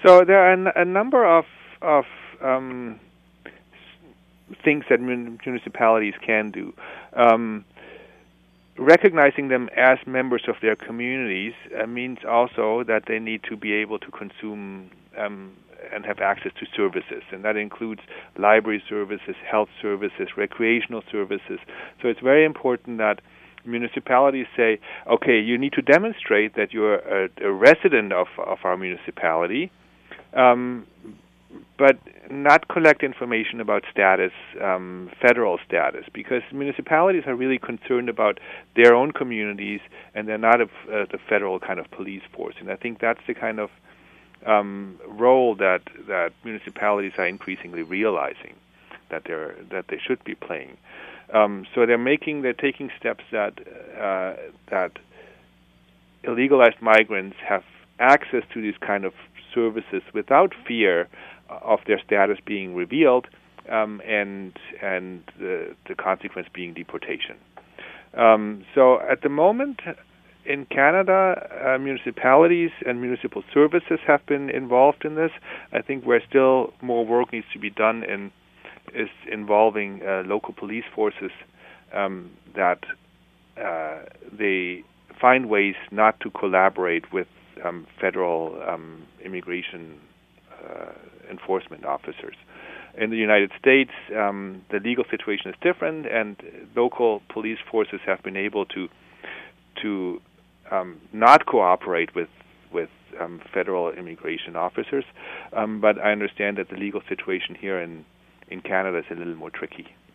So there are a number of things that municipalities can do. Recognizing them as members of their communities means also that they need to be able to consume and have access to services, and that includes library services, health services, recreational services. So it's very important that municipalities say, okay, you need to demonstrate that you're a resident of our municipality, but not collect information about status, federal status, because municipalities are really concerned about their own communities, and they're not the federal kind of police force. And I think that's the kind of role that municipalities are increasingly realizing that they should be playing. So they're taking steps that illegalized migrants have access to these kind of services without fear of their status being revealed, and the consequence being deportation. So at the moment in Canada, municipalities and municipal services have been involved in this. I think where still more work needs to be done is involving local police forces, that they find ways not to collaborate with federal immigration enforcement officers. In the United States, the legal situation is different, and local police forces have been able to not cooperate with federal immigration officers. But I understand that the legal situation here in Canada is a little more tricky.